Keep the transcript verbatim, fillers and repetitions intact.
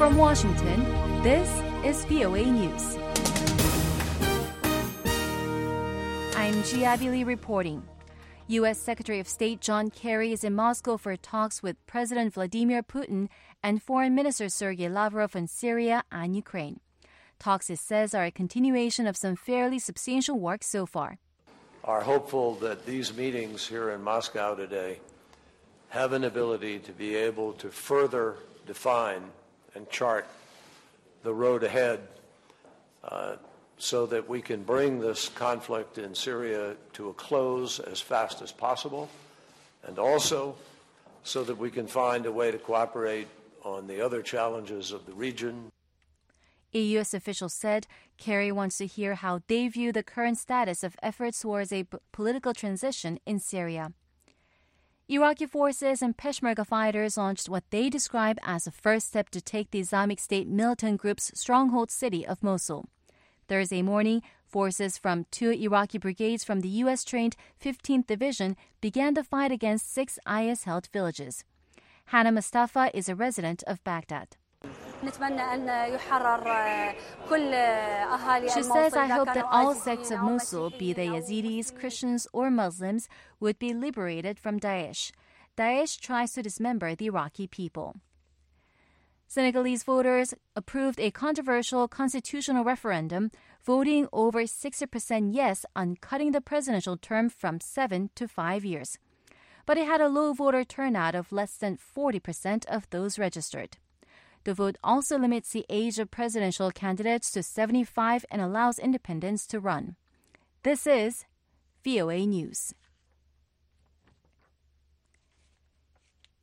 From Washington, this is V O A News. I'm Gia Lee reporting. U S Secretary of State John Kerry is in Moscow for talks with President Vladimir Putin and Foreign Minister Sergei Lavrov on Syria and Ukraine. Talks, it says, are a continuation of some fairly substantial work so far. Are hopeful that these meetings here in Moscow today have an ability to be able to further define and chart the road ahead uh, so that we can bring this conflict in Syria to a close as fast as possible, and also so that we can find a way to cooperate on the other challenges of the region. A U S official said Kerry wants to hear how they view the current status of efforts towards a p- political transition in Syria. Iraqi forces and Peshmerga fighters launched what they describe as a first step to take the Islamic State militant group's stronghold city of Mosul. Thursday morning, forces from two Iraqi brigades from the U S-trained fifteenth Division began the fight against six I S-held villages. Hannah Mustafa is a resident of Baghdad. She says, I hope that all sects of Mosul, be they Yazidis, Christians, or Muslims, would be liberated from Daesh. Daesh tries to dismember the Iraqi people. Senegalese voters approved a controversial constitutional referendum, voting over sixty percent yes on cutting the presidential term from seven to five years. But it had a low voter turnout of less than forty percent of those registered. The vote also limits the age of presidential candidates to seventy-five and allows independents to run. This is V O A News.